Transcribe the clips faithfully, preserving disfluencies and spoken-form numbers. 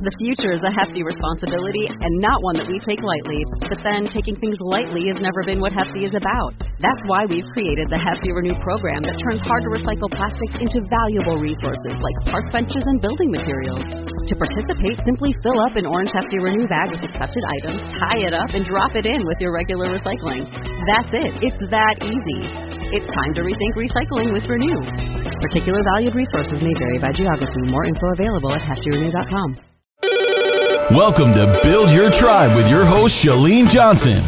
The future is a hefty responsibility and not one that we take lightly. But then, taking things lightly has never been what Hefty is about. That's why we've created the Hefty Renew program that turns hard-to-recycle plastics into valuable resources like park benches and building materials. To participate, simply fill up an orange Hefty Renew bag with accepted items, tie it up, and drop it in with your regular recycling. That's it. It's that easy. It's time to rethink recycling with Renew. Particular valued resources may vary by geography. More info available at hefty renew dot com. Welcome to Build Your Tribe with your host, Chalene Johnson.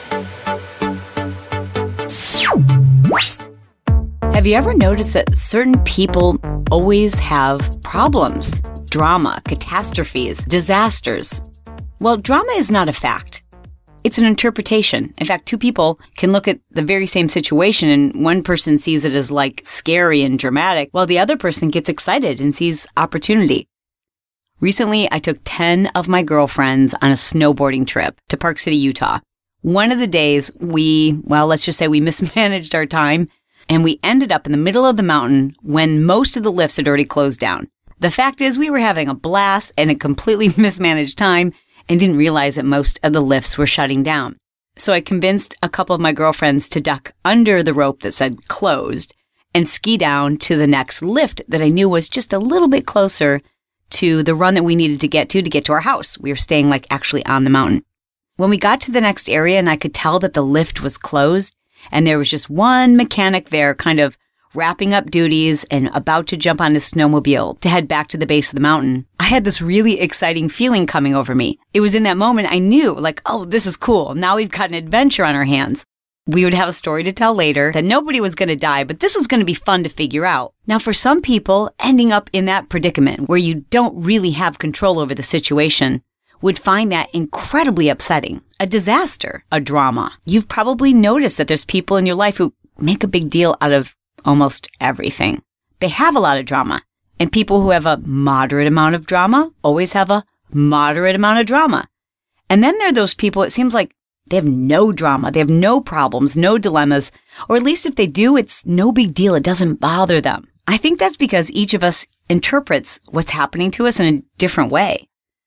Have you ever noticed that certain people always have problems, drama, catastrophes, disasters? Well, drama is not a fact. It's an interpretation. In fact, two people can look at the very same situation and one person sees it as like scary and dramatic, while the other person gets excited and sees opportunity. Recently, I took ten of my girlfriends on a snowboarding trip to Park City, Utah. One of the days we, well, let's just say we mismanaged our time and we ended up in the middle of the mountain when most of the lifts had already closed down. The fact is we were having a blast and a completely mismanaged time and didn't realize that most of the lifts were shutting down. So I convinced a couple of my girlfriends to duck under the rope that said closed and ski down to the next lift that I knew was just a little bit closer to the run that we needed to get to to get to our house. We were staying like actually on the mountain. When we got to the next area and I could tell that the lift was closed and there was just one mechanic there kind of wrapping up duties and about to jump on his snowmobile to head back to the base of the mountain, I had this really exciting feeling coming over me. It was in that moment I knew, like, oh, this is cool. Now we've got an adventure on our hands. We would have a story to tell later that nobody was going to die, but this was going to be fun to figure out. Now, for some people, ending up in that predicament where you don't really have control over the situation would find that incredibly upsetting, a disaster, a drama. You've probably noticed that there's people in your life who make a big deal out of almost everything. They have a lot of drama. And people who have a moderate amount of drama always have a moderate amount of drama. And then there are those people, it seems like they have no drama. They have no problems, no dilemmas. Or at least if they do, it's no big deal. It doesn't bother them. I think that's because each of us interprets what's happening to us in a different way.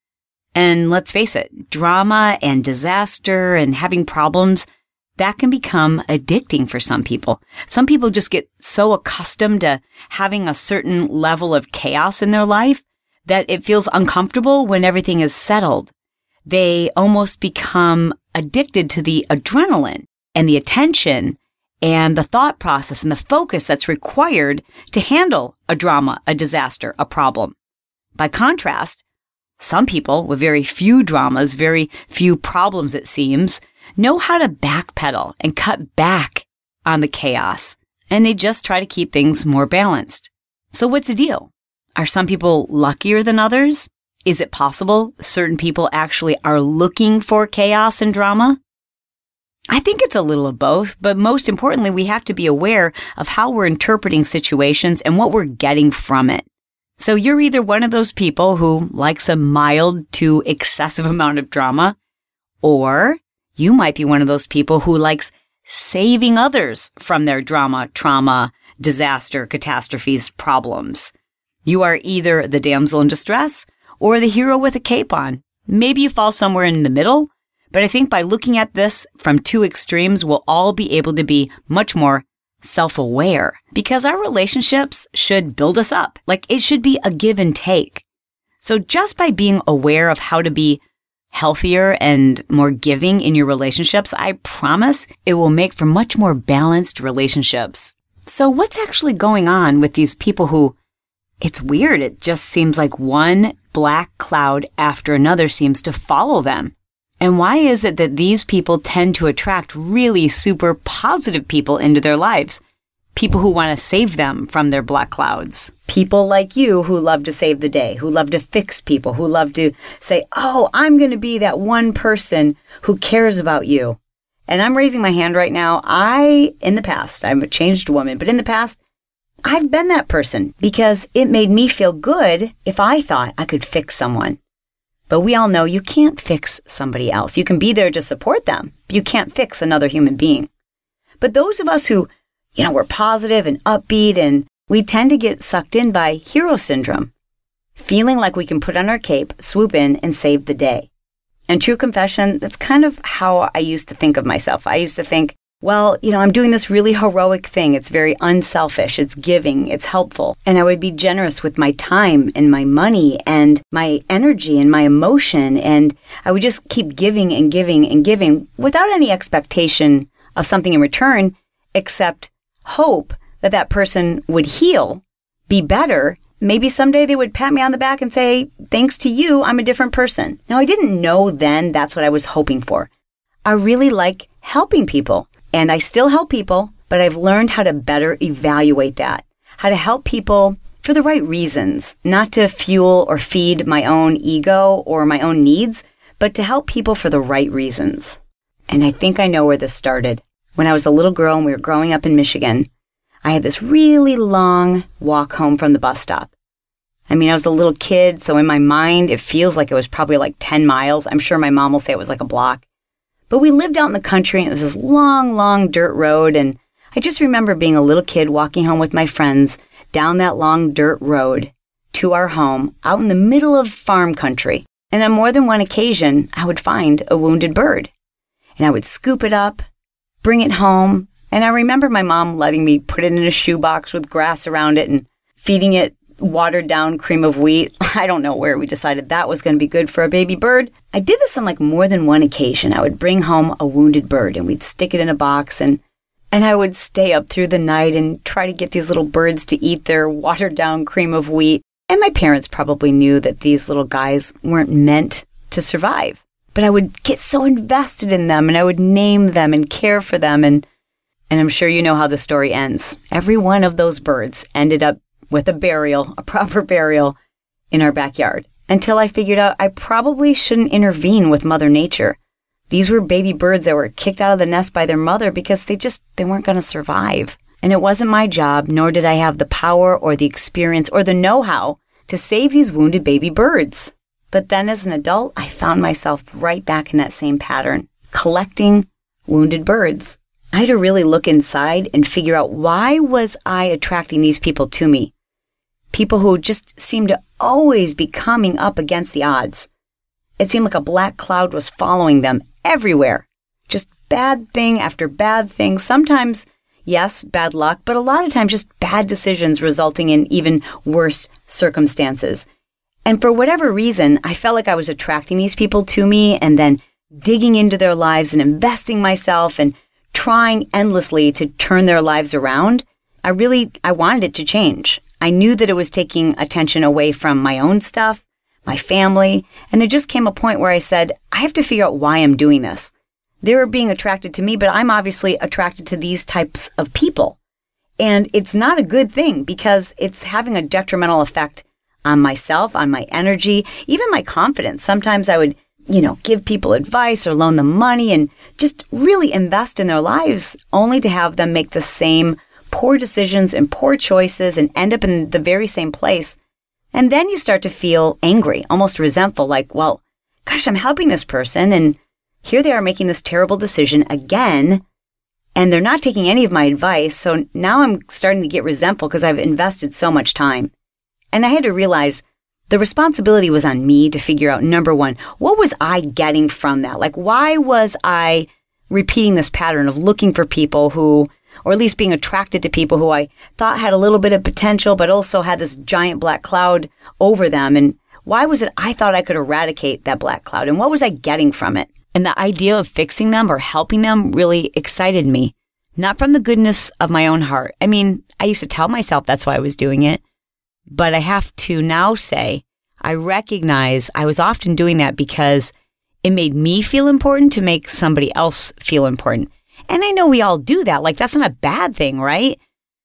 And let's face it, drama and disaster and having problems, that can become addicting for some people. Some people just get so accustomed to having a certain level of chaos in their life that it feels uncomfortable when everything is settled. They almost become addicted to the adrenaline and the attention and the thought process and the focus that's required to handle a drama, a disaster, a problem. By contrast, some people with very few dramas, very few problems, it seems, know how to backpedal and cut back on the chaos, and they just try to keep things more balanced. So what's the deal? Are some people luckier than others? Is it possible certain people actually are looking for chaos and drama? I think it's a little of both, but most importantly, we have to be aware of how we're interpreting situations and what we're getting from it. So you're either one of those people who likes a mild to excessive amount of drama, or you might be one of those people who likes saving others from their drama, trauma, disaster, catastrophes, problems. You are either the damsel in distress or the hero with a cape on. Maybe you fall somewhere in the middle, but I think by looking at this from two extremes, we'll all be able to be much more self-aware because our relationships should build us up. Like it should be a give and take. So just by being aware of how to be healthier and more giving in your relationships, I promise it will make for much more balanced relationships. So what's actually going on with these people who, it's weird, it just seems like one black cloud after another seems to follow them? And why is it that these people tend to attract really super positive people into their lives? People who want to save them from their black clouds. People like you who love to save the day, who love to fix people, who love to say, oh, I'm going to be that one person who cares about you. And I'm raising my hand right now. I, in the past, I'm a changed woman, but in the past, I've been that person because it made me feel good if I thought I could fix someone. But we all know you can't fix somebody else. You can be there to support them, but you can't fix another human being. But those of us who, you know, we're positive and upbeat and we tend to get sucked in by hero syndrome. feeling like we can put on our cape, swoop in, and save the day. And true confession, that's kind of how I used to think of myself. I used to think, well, you know, I'm doing this really heroic thing. It's very unselfish. It's giving. It's helpful. And I would be generous with my time and my money and my energy and my emotion. And I would just keep giving and giving and giving without any expectation of something in return, except hope that that person would heal, be better. Maybe someday they would pat me on the back and say, thanks to you, I'm a different person. Now, I didn't know then that's what I was hoping for. I really like helping people. And I still help people, but I've learned how to better evaluate that, how to help people for the right reasons, not to fuel or feed my own ego or my own needs, but to help people for the right reasons. And I think I know where this started. When I was a little girl and we were growing up in Michigan, I had this really long walk home from the bus stop. I mean, I was a little kid, so in my mind, it feels like it was probably like ten miles. I'm sure my mom will say it was like a block. But we lived out in the country, and it was this long, long dirt road, and I just remember being a little kid walking home with my friends down that long dirt road to our home out in the middle of farm country. And on more than one occasion, I would find a wounded bird, and I would scoop it up, bring it home, and I remember my mom letting me put it in a shoebox with grass around it and feeding it watered down cream of wheat. I don't know where we decided that was going to be good for a baby bird. I did this on like more than one occasion. I would bring home a wounded bird and we'd stick it in a box, and and I would stay up through the night and try to get these little birds to eat their watered down cream of wheat. And my parents probably knew that these little guys weren't meant to survive. But I would get so invested in them, and I would name them and care for them. And, and I'm sure you know how the story ends. Every one of those birds ended up with a burial, a proper burial, in our backyard, until I figured out I probably shouldn't intervene with Mother Nature. These were baby birds that were kicked out of the nest by their mother because they just, they weren't going to survive. And it wasn't my job, nor did I have the power or the experience or the know-how to save these wounded baby birds. But then as an adult, I found myself right back in that same pattern, collecting wounded birds. I had to really look inside and figure out, why was I attracting these people to me? People who just seemed to always be coming up against the odds. It seemed like a black cloud was following them everywhere. Just bad thing after bad thing. Sometimes, yes, bad luck, but a lot of times just bad decisions resulting in even worse circumstances. And for whatever reason, I felt like I was attracting these people to me and then digging into their lives and investing myself and trying endlessly to turn their lives around. I really, I wanted it to change. I knew that it was taking attention away from my own stuff, my family, and there just came a point where I said, I have to figure out why I'm doing this. They're being attracted to me, but I'm obviously attracted to these types of people. And it's not a good thing because it's having a detrimental effect on myself, on my energy, even my confidence. Sometimes I would, you know, give people advice or loan them money and just really invest in their lives only to have them make the same poor decisions and poor choices and end up in the very same place. And then you start to feel angry, almost resentful, like, well, gosh, I'm helping this person and here they are making this terrible decision again, and they're not taking any of my advice. So now I'm starting to get resentful because I've invested so much time. And I had to realize the responsibility was on me to figure out, number one, what was I getting from that? Like, why was I repeating this pattern of looking for people who, or at least being attracted to people who I thought had a little bit of potential, but also had this giant black cloud over them? And why was it I thought I could eradicate that black cloud? And what was I getting from it? And the idea of fixing them or helping them really excited me, not from the goodness of my own heart. I mean, I used to tell myself that's why I was doing it. But I have to now say, I recognize I was often doing that because it made me feel important to make somebody else feel important. And I know we all do that. Like, that's not a bad thing, right?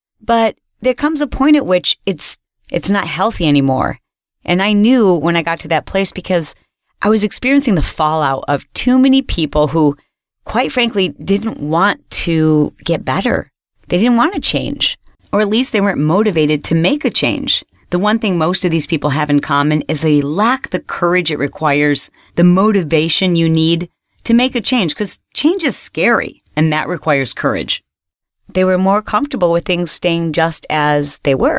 But there comes a point at which it's it's not healthy anymore. And I knew when I got to that place because I was experiencing the fallout of too many people who, quite frankly, didn't want to get better. They didn't want to change. Or at least they weren't motivated to make a change. The one thing most of these people have in common is they lack the courage it requires, the motivation you need to make a change, because change is scary, and that requires courage. They were more comfortable with things staying just as they were.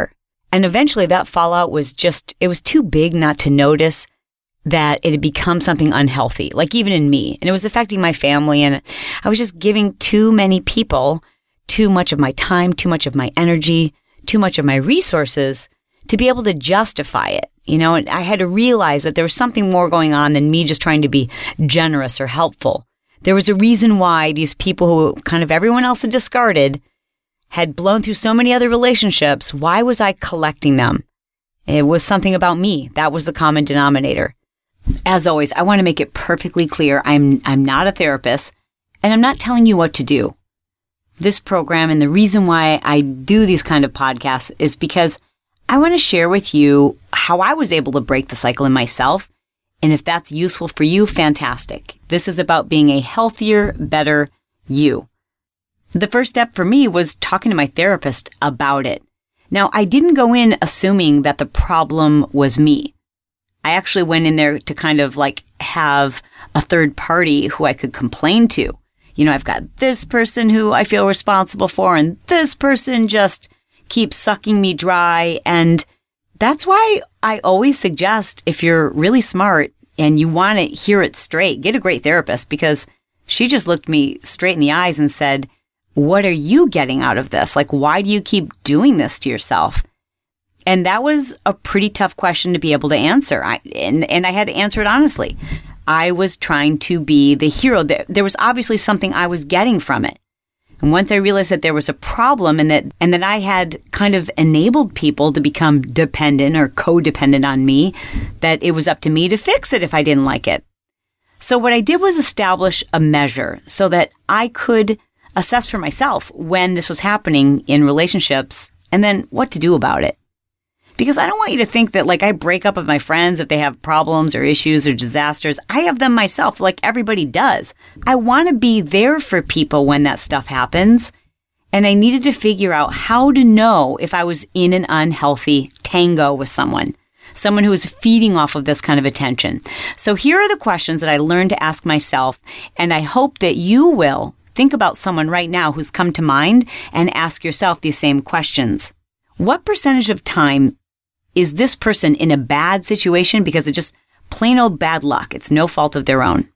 And eventually that fallout was just, it was too big not to notice that it had become something unhealthy, like even in me. And it was affecting my family. And I was just giving too many people too much of my time, too much of my energy, too much of my resources to be able to justify it. You know, and I had to realize that there was something more going on than me just trying to be generous or helpful. There was a reason why these people who kind of everyone else had discarded had blown through so many other relationships. Why was I collecting them? It was something about me. That was the common denominator. As always, I want to make it perfectly clear. I'm, I'm not a therapist, and I'm not telling you what to do. This program and the reason why I do these kind of podcasts is because I want to share with you how I was able to break the cycle in myself. And if that's useful for you, fantastic. This is about being a healthier, better you. The first step for me was talking to my therapist about it. Now, I didn't go in assuming that the problem was me. I actually went in there to kind of like have a third party who I could complain to. You know, I've got this person who I feel responsible for, and this person just keeps sucking me dry. And that's why I always suggest, if you're really smart and you want to hear it straight, get a great therapist, because she just looked me straight in the eyes and said, what are you getting out of this? Like, why do you keep doing this to yourself? And that was a pretty tough question to be able to answer. I, and, and I had to answer it honestly. I was trying to be the hero. There, there was obviously something I was getting from it. And once I realized that there was a problem and that and that I had kind of enabled people to become dependent or codependent on me, that it was up to me to fix it if I didn't like it. So what I did was establish a measure so that I could assess for myself when this was happening in relationships and then what to do about it. Because I don't want you to think that like I break up with my friends if they have problems or issues or disasters. I have them myself, like everybody does. I want to be there for people when that stuff happens. And I needed to figure out how to know if I was in an unhealthy tango with someone, someone who was feeding off of this kind of attention. So here are the questions that I learned to ask myself. And I hope that you will think about someone right now who's come to mind and ask yourself these same questions. What percentage of time is this person in a bad situation because it's just plain old bad luck? It's no fault of their own.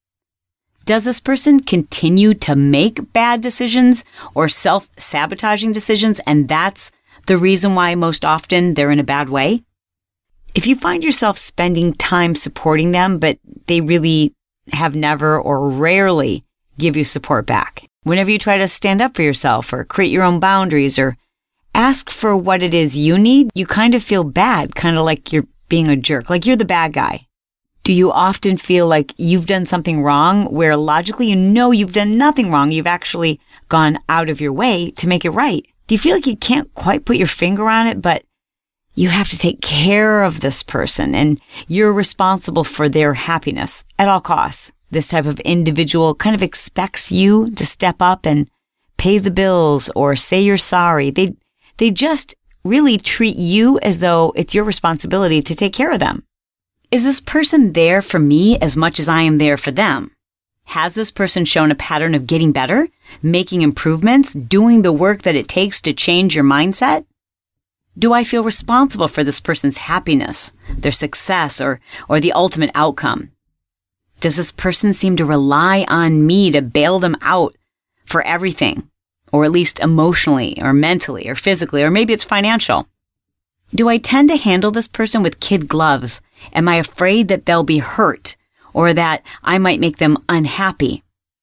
Does this person continue to make bad decisions or self-sabotaging decisions, and that's the reason why most often they're in a bad way? If you find yourself spending time supporting them, but they really have never or rarely give you support back, whenever you try to stand up for yourself or create your own boundaries or ask for what it is you need, you kind of feel bad, kind of like you're being a jerk, like you're the bad guy. Do you often feel like you've done something wrong where logically you know you've done nothing wrong? You've actually gone out of your way to make it right. Do you feel like you can't quite put your finger on it, but you have to take care of this person and you're responsible for their happiness at all costs? This type of individual kind of expects you to step up and pay the bills or say you're sorry. They They just really treat you as though it's your responsibility to take care of them. Is this person there for me as much as I am there for them? Has this person shown a pattern of getting better, making improvements, doing the work that it takes to change your mindset? Do I feel responsible for this person's happiness, their success, or, or the ultimate outcome? Does this person seem to rely on me to bail them out for everything? Or at least emotionally or mentally or physically, or maybe it's financial. Do I tend to handle this person with kid gloves? Am I afraid that they'll be hurt or that I might make them unhappy?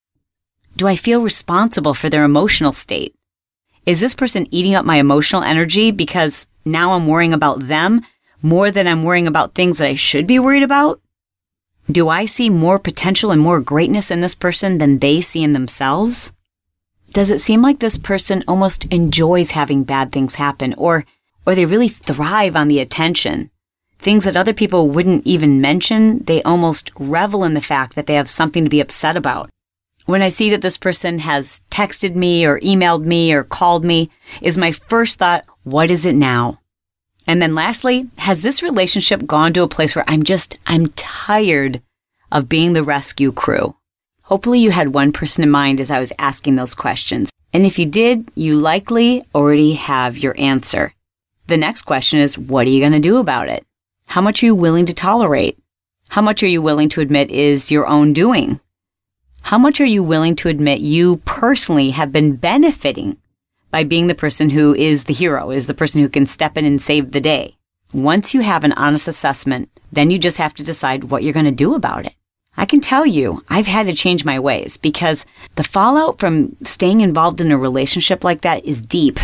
Do I feel responsible for their emotional state? Is this person eating up my emotional energy because now I'm worrying about them more than I'm worrying about things that I should be worried about? Do I see more potential and more greatness in this person than they see in themselves? Does it seem like this person almost enjoys having bad things happen, or or they really thrive on the attention? Things that other people wouldn't even mention, they almost revel in the fact that they have something to be upset about. When I see that this person has texted me or emailed me or called me, is my first thought, what is it now? And then lastly, has this relationship gone to a place where I'm just, I'm tired of being the rescue crew? Hopefully you had one person in mind as I was asking those questions. And if you did, you likely already have your answer. the next question is, what are you going to do about it? How much are you willing to tolerate? How much are you willing to admit is your own doing? How much are you willing to admit you personally have been benefiting by being the person who is the hero, is the person who can step in and save the day? Once you have an honest assessment, then you just have to decide what you're going to do about it. I can tell you, I've had to change my ways because the fallout from staying involved in a relationship like that is deep.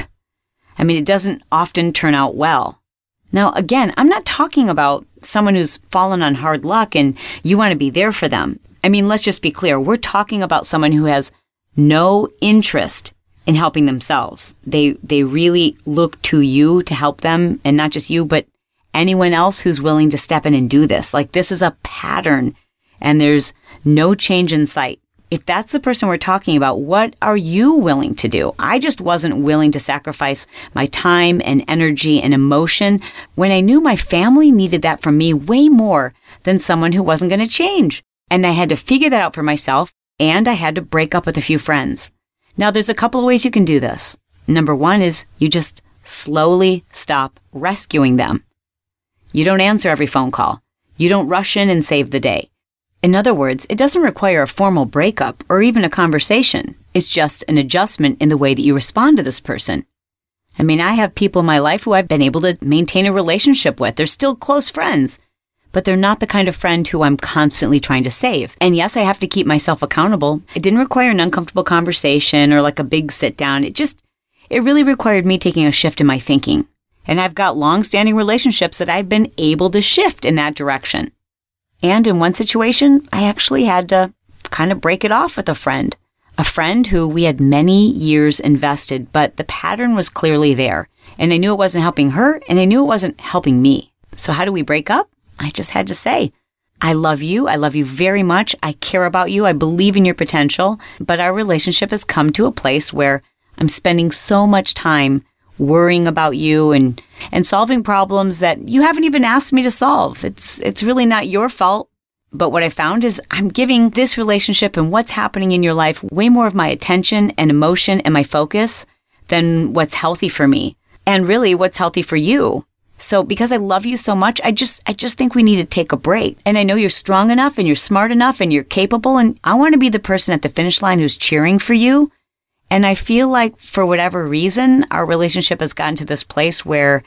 I mean, it doesn't often turn out well. Now, again, I'm not talking about someone who's fallen on hard luck and you want to be there for them. I mean, let's just be clear. We're talking about someone who has no interest in helping themselves. They they really look to you to help them, and not just you, but anyone else who's willing to step in and do this. Like, this is a pattern, and there's no change in sight. If that's the person we're talking about, what are you willing to do? I just wasn't willing to sacrifice my time and energy and emotion when I knew my family needed that from me way more than someone who wasn't going to change. And I had to figure that out for myself, and I had to break up with a few friends. Now, there's a couple of ways you can do this. Number one is you just slowly stop rescuing them. You don't answer every phone call. You don't rush in and save the day. In other words, it doesn't require a formal breakup or even a conversation. It's just an adjustment in the way that you respond to this person. I mean, I have people in my life who I've been able to maintain a relationship with. They're still close friends, but they're not the kind of friend who I'm constantly trying to save. And yes, I have to keep myself accountable. It didn't require an uncomfortable conversation or like a big sit down. It just, it really required me taking a shift in my thinking. And I've got long-standing relationships that I've been able to shift in that direction. And in one situation, I actually had to kind of break it off with a friend. A friend who we had many years invested, but the pattern was clearly there. And I knew it wasn't helping her, and I knew it wasn't helping me. So how do we break up? I just had to say, I love you. I love you very much. I care about you. I believe in your potential. But our relationship has come to a place where I'm spending so much time worrying about you and, and solving problems that you haven't even asked me to solve. It's, it's really not your fault. But what I found is I'm giving this relationship and what's happening in your life way more of my attention and emotion and my focus than what's healthy for me and really what's healthy for you. So because I love you so much, I just, I just think we need to take a break. And I know you're strong enough and you're smart enough and you're capable. And I want to be the person at the finish line who's cheering for you. And I feel like for whatever reason, our relationship has gotten to this place where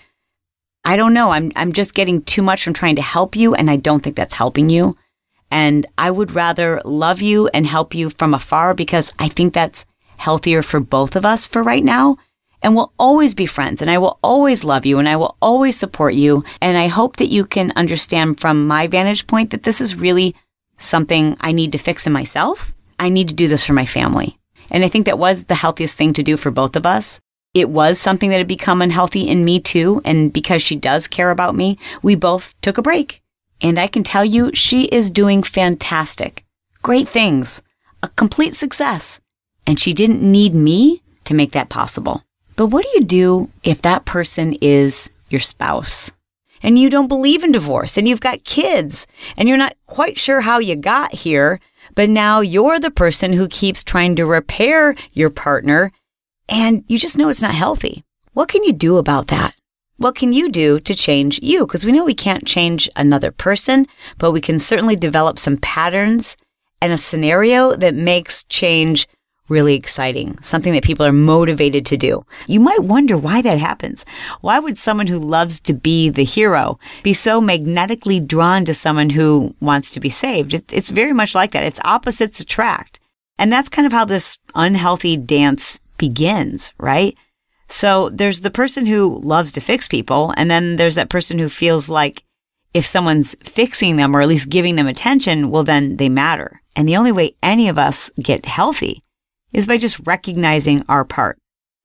I don't know, I'm I'm just getting too much from trying to help you, and I don't think that's helping you. And I would rather love you and help you from afar because I think that's healthier for both of us for right now. And we'll always be friends, and I will always love you, and I will always support you. And I hope that you can understand from my vantage point that this is really something I need to fix in myself. I need to do this for my family. And I think that was the healthiest thing to do for both of us. It was something that had become unhealthy in me too. And because she does care about me, we both took a break. And I can tell you, she is doing fantastic. Great things. A complete success. And she didn't need me to make that possible. But what do you do if that person is your spouse? And you don't believe in divorce, and you've got kids, and you're not quite sure how you got here, but now you're the person who keeps trying to repair your partner, and you just know it's not healthy. What can you do about that? What can you do to change you? Because we know we can't change another person, but we can certainly develop some patterns and a scenario that makes change really exciting, something that people are motivated to do. You might wonder why that happens. Why would someone who loves to be the hero be so magnetically drawn to someone who wants to be saved? It, it's very much like that. It's opposites attract. And that's kind of how this unhealthy dance begins, right? So there's the person who loves to fix people, and then there's that person who feels like if someone's fixing them or at least giving them attention, well, then they matter. And the only way any of us get healthy is by just recognizing our part.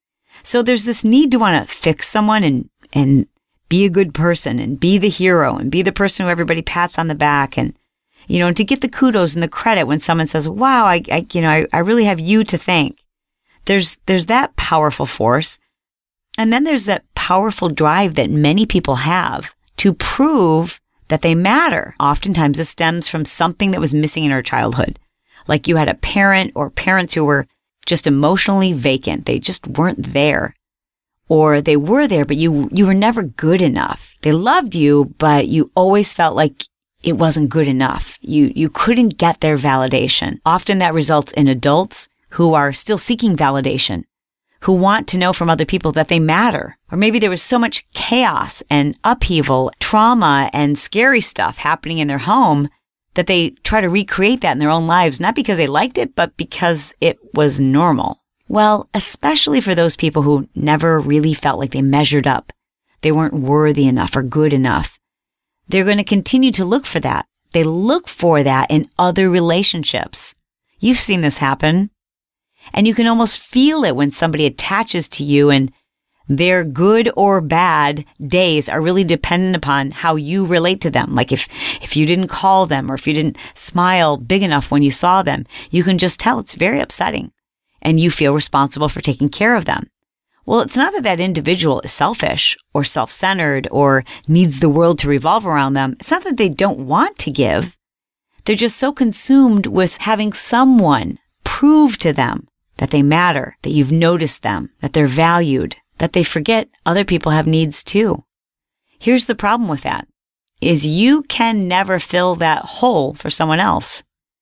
So there's this need to want to fix someone and, and be a good person and be the hero and be the person who everybody pats on the back and, you know, and to get the kudos and the credit when someone says, wow, I, I you know, I, I really have you to thank. There's, there's that powerful force. And then there's that powerful drive that many people have to prove that they matter. Oftentimes this stems from something that was missing in our childhood. Like you had a parent or parents who were just emotionally vacant. They just weren't there. or they were there, but you, you were never good enough. They loved you, but you always felt like it wasn't good enough. You, you couldn't get their validation. Often that results in adults who are still seeking validation, who want to know from other people that they matter. Or maybe there was so much chaos and upheaval, trauma and scary stuff happening in their home that they try to recreate that in their own lives, not because they liked it, but because it was normal. Well, especially for those people who never really felt like they measured up, they weren't worthy enough or good enough. They're going to continue to look for that. They look for that in other relationships. You've seen this happen. And you can almost feel it when somebody attaches to you, and their good or bad days are really dependent upon how you relate to them. Like if, if you didn't call them or if you didn't smile big enough when you saw them, you can just tell it's very upsetting and you feel responsible for taking care of them. Well, it's not that that individual is selfish or self-centered or needs the world to revolve around them. It's not that they don't want to give. They're just so consumed with having someone prove to them that they matter, that you've noticed them, that they're valued, that they forget other people have needs too. Here's the problem with that, is you can never fill that hole for someone else.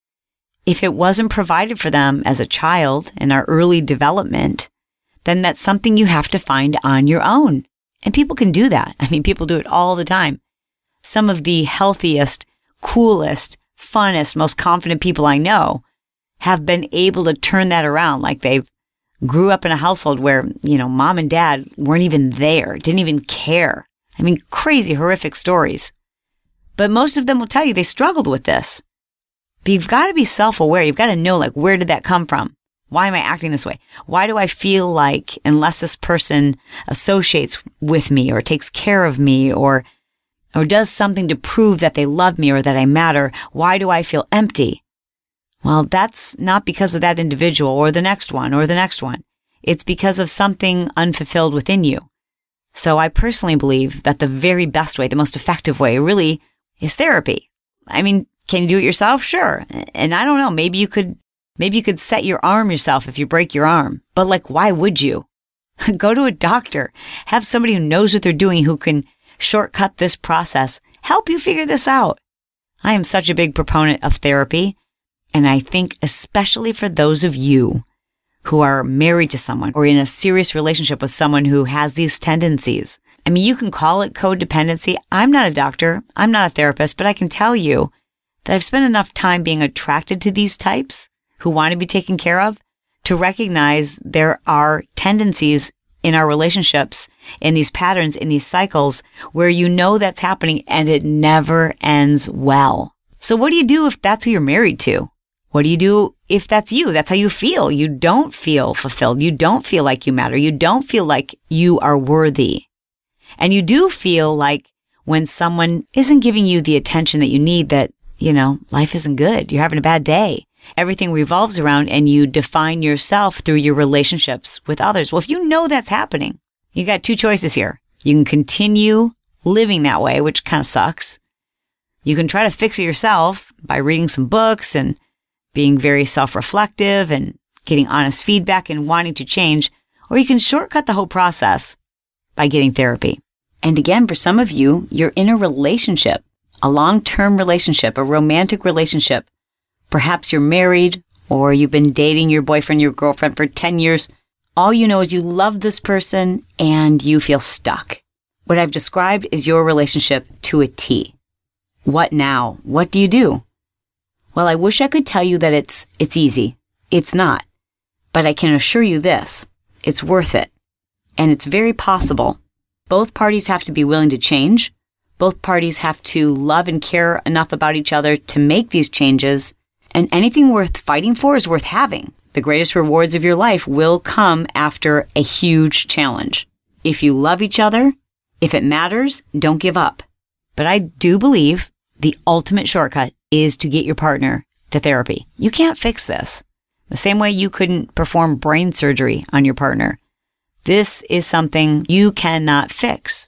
If it wasn't provided for them as a child in our early development, then that's something you have to find on your own. And people can do that. I mean, people do it all the time. Some of the healthiest, coolest, funnest, most confident people I know have been able to turn that around. Like they grew up in a household where, you know, mom and dad weren't even there, didn't even care. I mean, crazy, horrific stories. But most of them will tell you they struggled with this. But you've got to be self-aware. You've got to know, like, where did that come from? Why am I acting this way? Why do I feel like unless this person associates with me or takes care of me or or does something to prove that they love me or that I matter, why do I feel empty? Well, that's not because of that individual or the next one or the next one. It's because of something unfulfilled within you. So I personally believe that the very best way, the most effective way really is therapy. I mean, can you do it yourself? Sure. And I don't know, maybe you could Maybe you could set your arm yourself if you break your arm. But like, why would you? Go to a doctor. Have somebody who knows what they're doing, who can shortcut this process, help you figure this out. I am such a big proponent of therapy. And I think especially for those of you who are married to someone or in a serious relationship with someone who has these tendencies. I mean, you can call it codependency. I'm not a doctor. I'm not a therapist, but I can tell you that I've spent enough time being attracted to these types who want to be taken care of, to recognize there are tendencies in our relationships, in these patterns, in these cycles, where you know that's happening and it never ends well. So what do you do if that's who you're married to? What do you do if that's you? That's how you feel. You don't feel fulfilled. You don't feel like you matter. You don't feel like you are worthy. And you do feel like when someone isn't giving you the attention that you need, that, you know, life isn't good. You're having a bad day. Everything revolves around and you define yourself through your relationships with others. Well, if you know that's happening, you got two choices here. You can continue living that way, which kind of sucks. You can try to fix it yourself by reading some books and being very self-reflective and getting honest feedback and wanting to change, or you can shortcut the whole process by getting therapy. And again, for some of you, you're in a relationship, a long-term relationship, a romantic relationship. Perhaps you're married or you've been dating your boyfriend, your girlfriend for ten years. All you know is you love this person and you feel stuck. What I've described is your relationship to a T. What now? What do you do? Well, I wish I could tell you that it's it's easy. It's not. But I can assure you this. It's worth it. And it's very possible. Both parties have to be willing to change. Both parties have to love and care enough about each other to make these changes. And anything worth fighting for is worth having. The greatest rewards of your life will come after a huge challenge. If you love each other, if it matters, don't give up. But I do believe the ultimate shortcut is to get your partner to therapy. You can't fix this. The same way you couldn't perform brain surgery on your partner. This is something you cannot fix.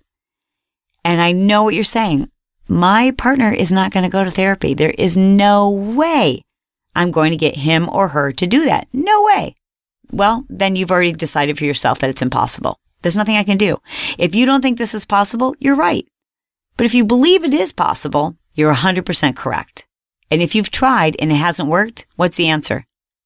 And I know what you're saying. My partner is not going to go to therapy. There is no way I'm going to get him or her to do that. No way. Well, then you've already decided for yourself that it's impossible. There's nothing I can do. If you don't think this is possible, you're right. But if you believe it is possible, you're one hundred percent correct. And if you've tried and it hasn't worked, what's the answer?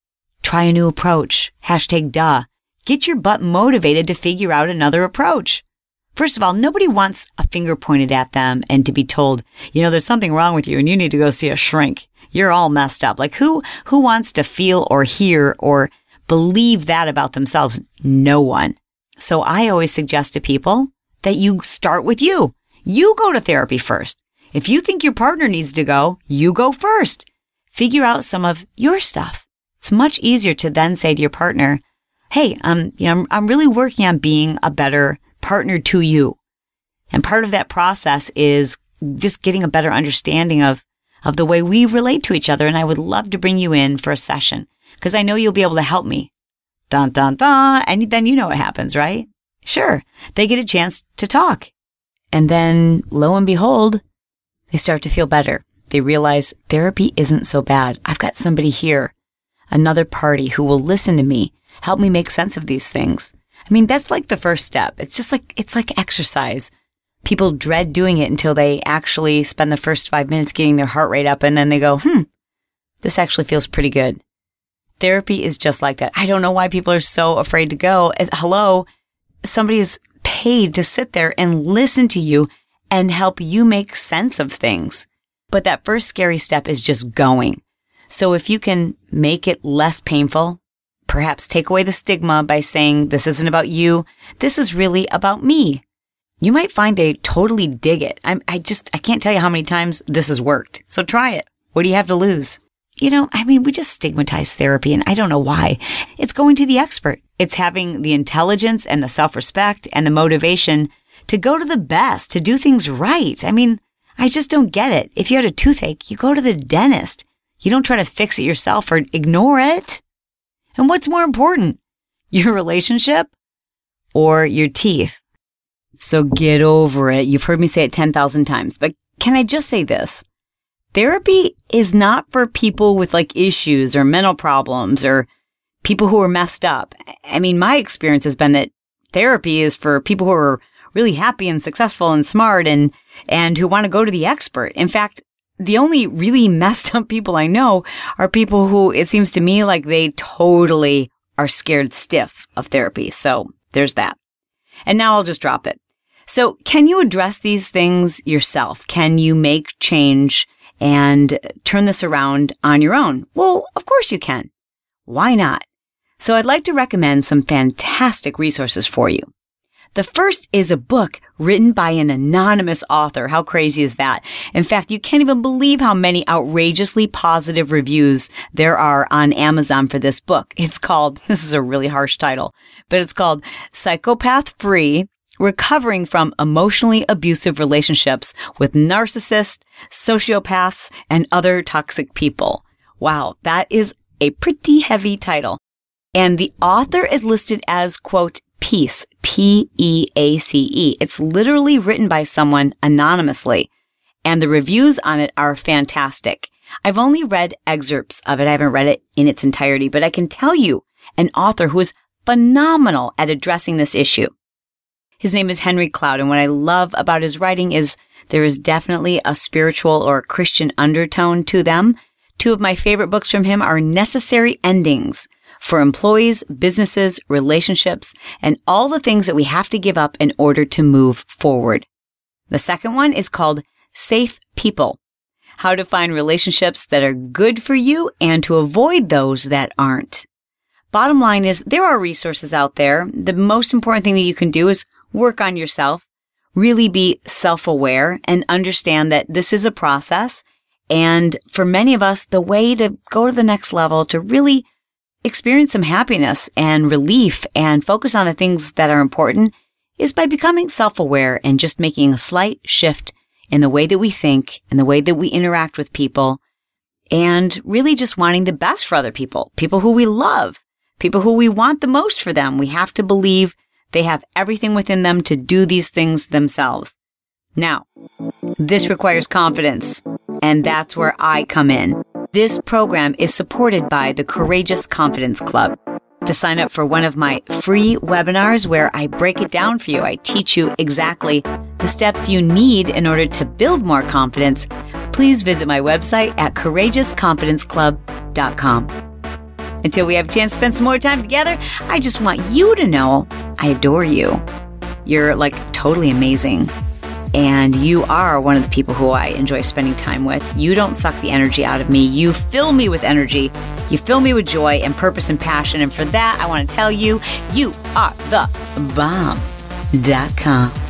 Try a new approach. Hashtag duh. Get your butt motivated to figure out another approach. First of all, nobody wants a finger pointed at them and to be told, you know, there's something wrong with you and you need to go see a shrink. You're all messed up. Like who, who wants to feel or hear or believe that about themselves? No one. So I always suggest to people that you start with you. You go to therapy first. If you think your partner needs to go, you go first. Figure out some of your stuff. It's much easier to then say to your partner, hey, um, you know, I'm, I'm really working on being a better partner to you. And part of that process is just getting a better understanding of, of the way we relate to each other. And I would love to bring you in for a session because I know you'll be able to help me. Dun, dun, dun. And then you know what happens, right? Sure. They get a chance to talk. And then lo and behold, they start to feel better. They realize therapy isn't so bad. I've got somebody here, another party who will listen to me, help me make sense of these things. I mean, that's like the first step. It's just like, it's like exercise. People dread doing it until they actually spend the first five minutes getting their heart rate up and then they go, hmm, this actually feels pretty good. Therapy is just like that. I don't know why people are so afraid to go. Hello, somebody is paid to sit there and listen to you and help you make sense of things. But that first scary step is just going. So if you can make it less painful, perhaps take away the stigma by saying, this isn't about you. This is really about me. You might find they totally dig it. I'm, I just, I can't tell you how many times this has worked. So try it. What do you have to lose? You know, I mean, we just stigmatize therapy and I don't know why. It's going to the expert. It's having the intelligence and the self-respect and the motivation to go to the best, to do things right. I mean, I just don't get it. If you had a toothache, you go to the dentist. You don't try to fix it yourself or ignore it. And what's more important, your relationship or your teeth? So get over it. You've heard me say it ten thousand times, but can I just say this? Therapy is not for people with like issues or mental problems or people who are messed up. I mean, my experience has been that therapy is for people who are really happy and successful and smart and, and who want to go to the expert. In fact, the only really messed up people I know are people who, it seems to me like they totally are scared stiff of therapy. So there's that. And now I'll just drop it. So can you address these things yourself? Can you make change and turn this around on your own? Well, of course you can. Why not? So I'd like to recommend some fantastic resources for you. The first is a book written by an anonymous author. How crazy is that? In fact, you can't even believe how many outrageously positive reviews there are on Amazon for this book. It's called, this is a really harsh title, but it's called Psychopath Free: Recovering from Emotionally Abusive Relationships with Narcissists, Sociopaths, and Other Toxic People. Wow, that is a pretty heavy title. And the author is listed as, quote, Peace, P E A C E. It's literally written by someone anonymously, and the reviews on it are fantastic. I've only read excerpts of it. I haven't read it in its entirety, but I can tell you an author who is phenomenal at addressing this issue. His name is Henry Cloud, and what I love about his writing is there is definitely a spiritual or Christian undertone to them. Two of my favorite books from him are Necessary Endings: For Employees, Businesses, Relationships, and All the Things That We Have to Give Up in Order to Move Forward. The second one is called Safe People: How to Find Relationships That Are Good for You and to Avoid Those That Aren't. Bottom line is there are resources out there. The most important thing that you can do is work on yourself, really be self-aware, and understand that this is a process. And for many of us, the way to go to the next level, to really experience some happiness and relief and focus on the things that are important, is by becoming self-aware and just making a slight shift in the way that we think and the way that we interact with people, and really just wanting the best for other people, people who we love, people who we want the most for them. We have to believe they have everything within them to do these things themselves. Now, this requires confidence, and that's where I come in. This program is supported by the Courageous Confidence Club. to sign up for one of my free webinars where I break it down for you. I teach you exactly the steps you need in order to build more confidence, please visit my website at courageous confidence club dot com. Until we have a chance to spend some more time together, I just want you to know I adore you. You're like totally amazing. And you are one of the people who I enjoy spending time with. You don't suck the energy out of me. You fill me with energy. You fill me with joy and purpose and passion. And for that, I want to tell you, you are the bomb dot com.